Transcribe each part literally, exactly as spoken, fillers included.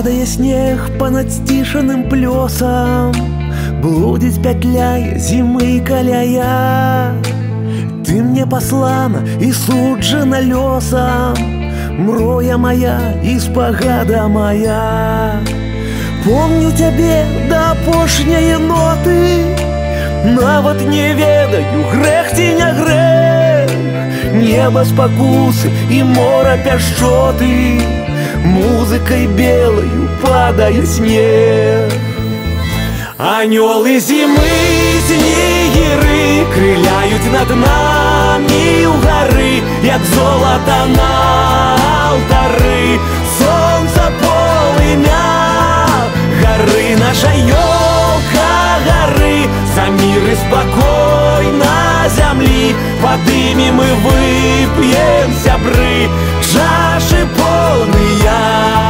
Падае снег понад сцішаным плёсам, блудзіць пятляе зімы каляя. Ты мне послана и суджена лёсам, мроя моя и спагада моя. Помню цябе да апошняе ноты, нават не ведаю, грэх ці не грэх. Неба спакусы и мора пяшчоты, музыкой белою падае снег. Анёлы зімы, снегиры крыляют над нами у горы, як золото на алтары. Солнце полымя горы, наша елка горы, за мир и спокой на земли. Подымем мы выпьем, сябры, чаши полные.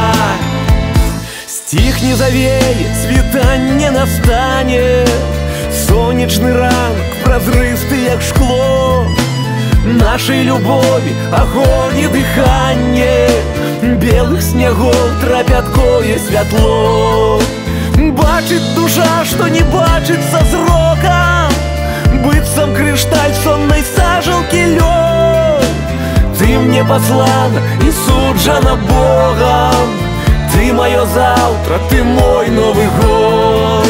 Стих не завеет, світанне настанет, сонечный ранок, прозрысты, як шкло. Нашей любови огонь и дыхание, белых снегов трапяткое святло. Бачит душа, что не бачит со зроком, быццам крышталь сонной сажалки лёд. Ты мне послана и суджена Богом, ты мое завтра, ты мой Новый год.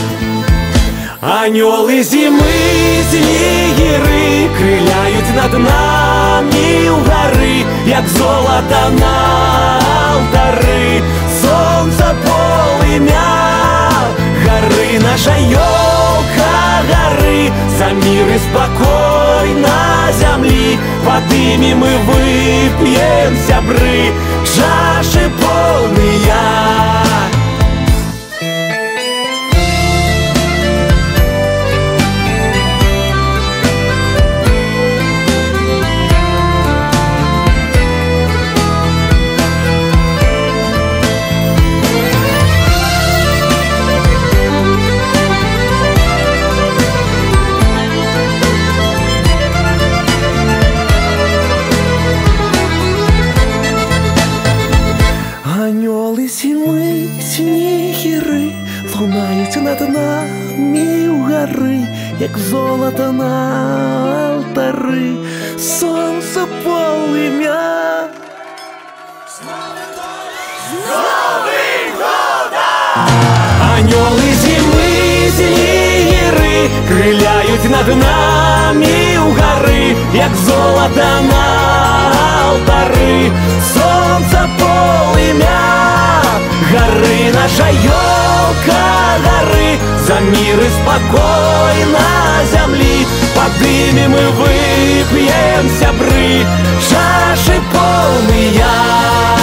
Анёлы зимы, снегиры крыляют над нами у горы, як золото на алтары. Солнце полымя горы, наша елка горы, за мир и спокой на земли. Подымем мы выпьем, сябры, чаши полные. Анёлы зимы, снегиры лунаюць над нами у горы, як золото на алтары. Солнце полымя. С Новым годом! Анёлы зимы, снегиры крыляют над нами у горы, як золото на алтары. Солнце полымя горы, наша елка горы, за мир и спокой на земли. Подымем и выпьем, сябры, чаши полные.